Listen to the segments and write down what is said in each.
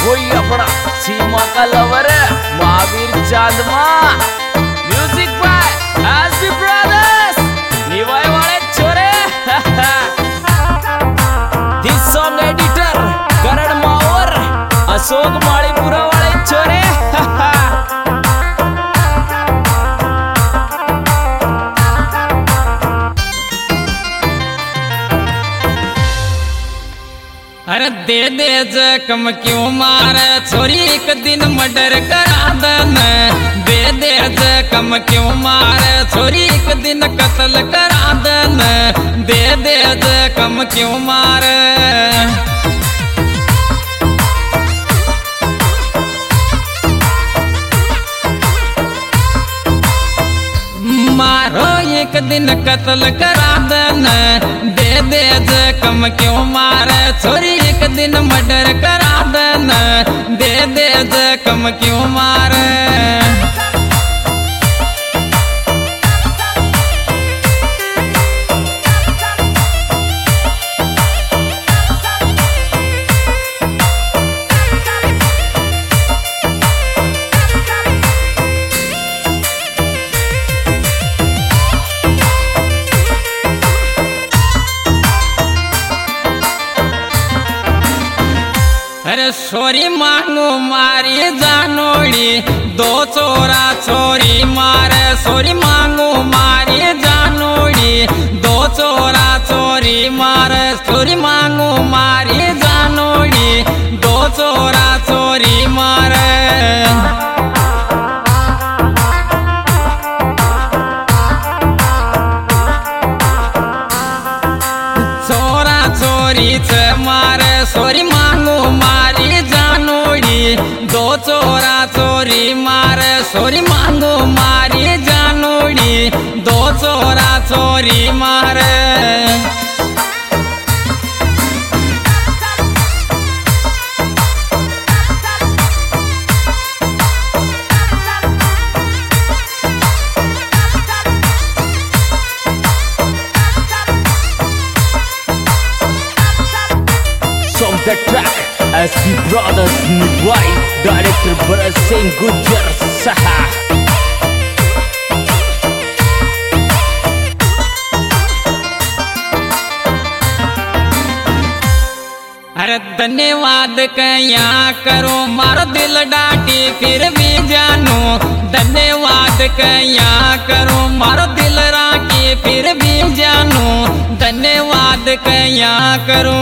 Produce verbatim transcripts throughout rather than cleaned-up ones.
कोई अपना सीमा का लवर है Mahavir Chandma. Music by SP brothers Niwai वाले छोरे। This song editor Karan Mawar Ashok Maripura वाले छोरे। अरे दे दे जख्म क्यों मारे छोरी एक दिन मर्डर करा देना। दे दे जख्म क्यों मारे छोरी एक दिन कत्ल करा देना। दे दे जख्म क्यों मारे मारो एक दिन कत्ल करा देना। दे दे जख्म क्यों मारे छोरी एक दिन मर्डर करा देना। दे दे जख्म क्यों मारे अरे छोरी मांगू मारी जानोड़ी दो चोरा छोरी मारे। छोरी मांगू मारी जानोड़ी दो चोरा छोरी मारे। छोरी मांगू मारी जानोड़ी दो चोरा छोरी मारे। चोरा छोरी से मारे छोरी मांगू मारी जानोड़ी दो चोरा छोरी मारे। छोरी मांगू मारी जानोड़ी दो चोरा छोरी मारे। Song the track S P Brothers Niwai Director Bharat Singh Gujjar Saha। अरे धन्यवाद कया करो मारो दिल डाटी फिर भी जानो। धन्यवाद कया करो मारो दिल राखी फिर भी जानो। धन्यवाद कया करो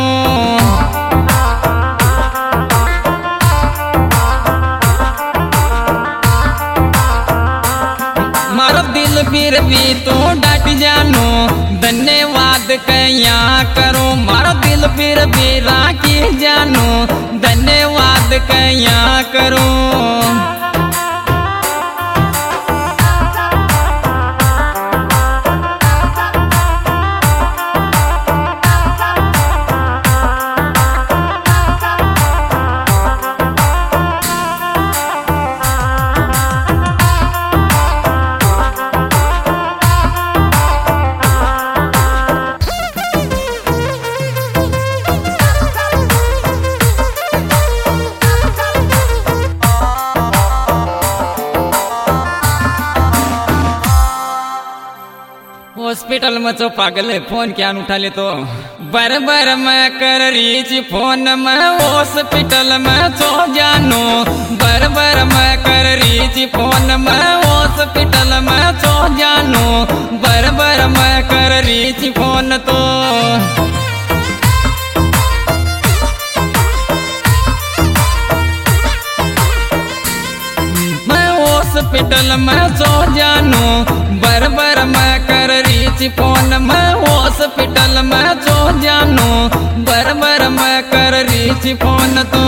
मारो दिल फिर भी तो डट जानो। धन्यवाद कया करो मारो दिल फिर भी राखी जानो। धन्यवाद कया करो हॉस्पिटल में जो पागल है फोन क्या उठा ले तो बर बर मैं कर रीच फोन में हॉस्पिटल में जो जानो। बर बर मैं कर रीच फोन में हॉस्पिटल में जो जानो। बर बर मैं कर रीच फोन तो मैं हॉस्पिटल में जो जानो। बर बर मैं कर रीच फोन में हॉस्पिटल में जो जानो। बर बर मैं कर रीच फोन तो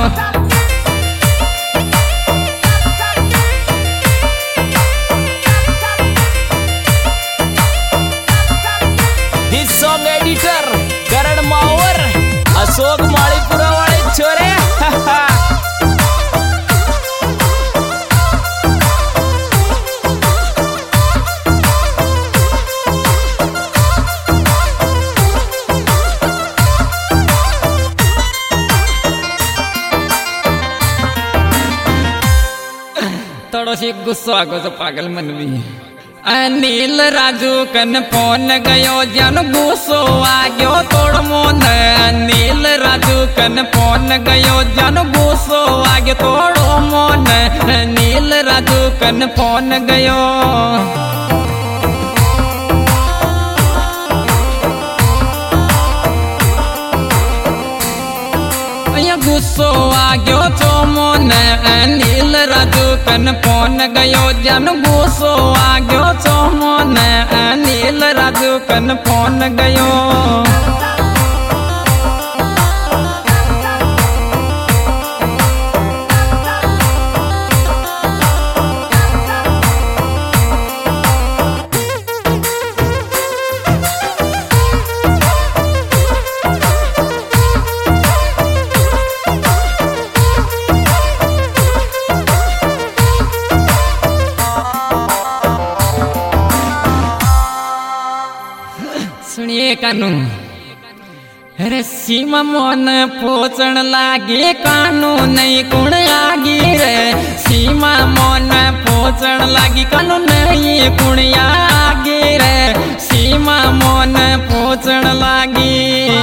this song editor Karan Mawar Ashok Maripura वाले छोरे। थोड़ो सी गुस्सा आ गयो पागल मन भी। अनिल राजू कन फोन गयो जन गुस्सो आ गयो तोड़ मोन। अनिल राजू कन फोन गयो जन गुस्सो आ गयो तोड़ो मोन। अनिल राजू कन फोन गयो गुस्सो आ गयो तो मोन। अनिल राजू कन फोन गयो जन गुस्सो आ गयो तो मोन। अनिल राजू कन फोन गयो सुनिए कानू। अरे सीमा मोन पोचण लागे कानू नहीं कुण आगी रे। सीमा मोन पोचण लागी कानू नहीं कुण आगी रे। सीमा मोन पोचण लागी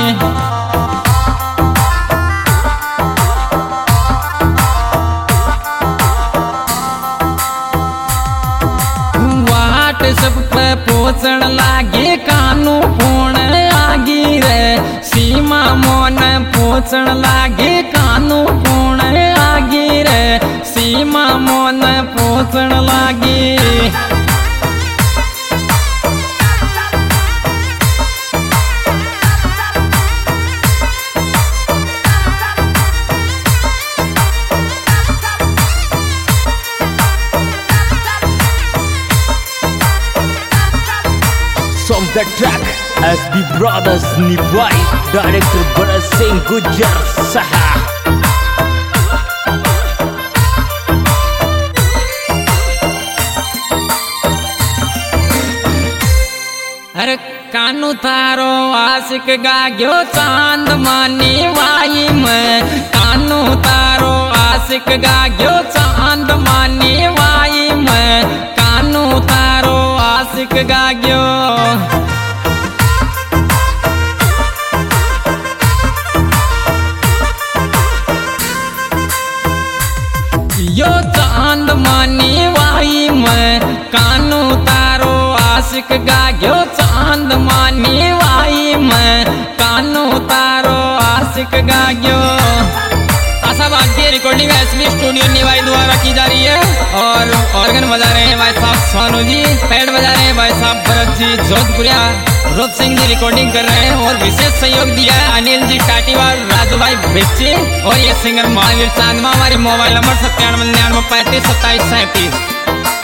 सब पे पोचण लागे कानू फोन आगी रे। सीमा मोन पोचण लागे कानू फोन आगी रे। सीमा मोन पोचण लागी From the track S B Brothers Nibhai, Director Bharat Singh Gujjar Saha. अरे कानू तारो आशिक गाग्यो चांद मानी वाई में। कानू तारो आशिक गाग्यो चांद मानी वाई में। कानू तारो आशिक गाग्यो यो चांद मानी वाई में। कानू तारो आशिक गाग्यो चांद मानी वाई में। कानू तारो आशिक गाग्यो। आशा बाकी रिकॉर्डिंग एसबी स्टूडियो निवाई द्वारा की जा रही है और ऑर्गन बजा रहे हैं भाई साहब सोनू जी। पैड बजा रहे हैं भाई साहब भरत जी जोधपुरिया। रूप सिंह जी रिकॉर्डिंग कर रहे हैं और विशेष सहयोग दिया है अनिल जी टाटीवाल, राजू भाई भिच्ची और ये सिंगर महावीर चांदमा। हमारे मोबाइल नंबर सत्तानवे निन्यानवे पैंतीस सत्ताईस सैंतीस।